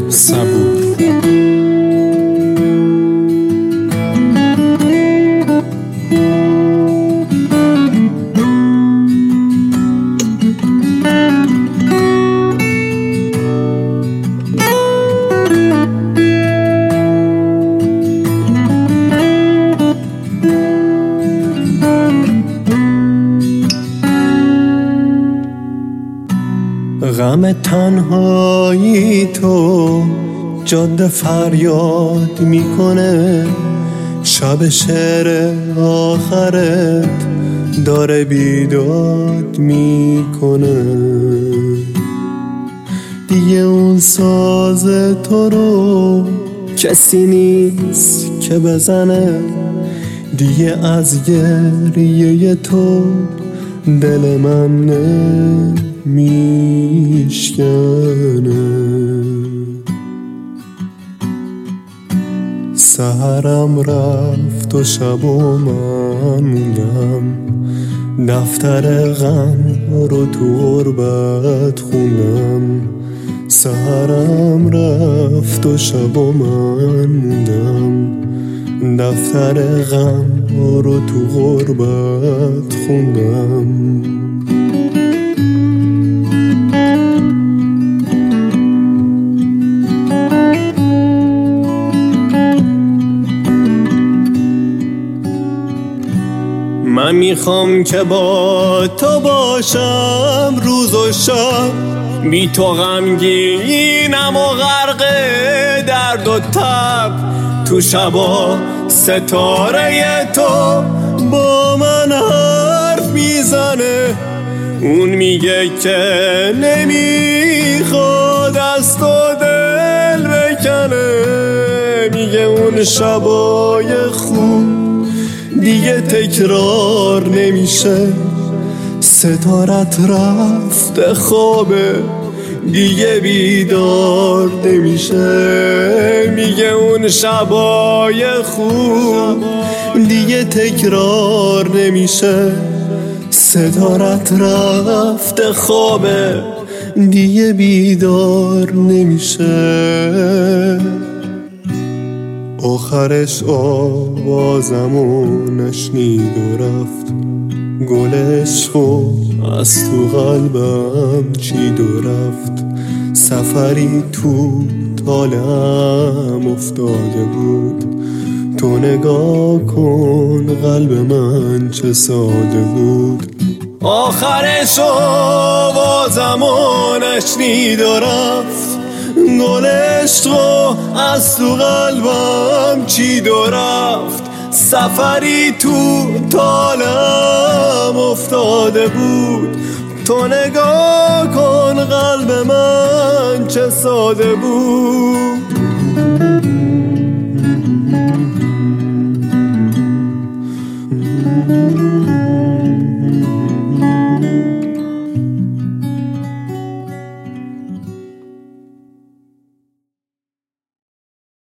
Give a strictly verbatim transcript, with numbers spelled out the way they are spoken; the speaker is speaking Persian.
صبور. غم تنهایی تو جاده فریاد میکنه، شب شعر آخرت داره بیداد میکنه. دیگه اون ساز تو رو کسی نیست که بزنه، دیگه از گریه تو دل من نمیشکنه. سحرم رفت و شب و من موندم، دفتر غم رو تو غربت خوندم. سحرم رفت و شب و من موندم، دفتر غم رو تو غربت خوندم. من میخوام که با تو باشم روز و شب، بی تو غمگینم و غرق درد و تب. تو شبا ستاره تو با من حرف میزنه، اون میگه که نمیخواد از تو دل بکنه. میگه اون شبای خوب دیگه تکرار نمیشه، ستارت رفته خوابه دیگه بیدار نمیشه. میگه اون شبای خوب دیگه تکرار نمیشه، ستارت رفته خوابه دیگه بیدار نمیشه. آخرش آوازمو نشنید و رفت، گل عشقو از تو قلبم چید و رفت. سفری تو طالعم افتاده بود، تو نگاه کن قلب من چه ساده بود. آخرش آوازمو نشنید و رفت، گل عشقو از تو قلبم چید و رفت. سفری تو طالعم افتاده بود، تو نگاه کن قلب من چه ساده بود.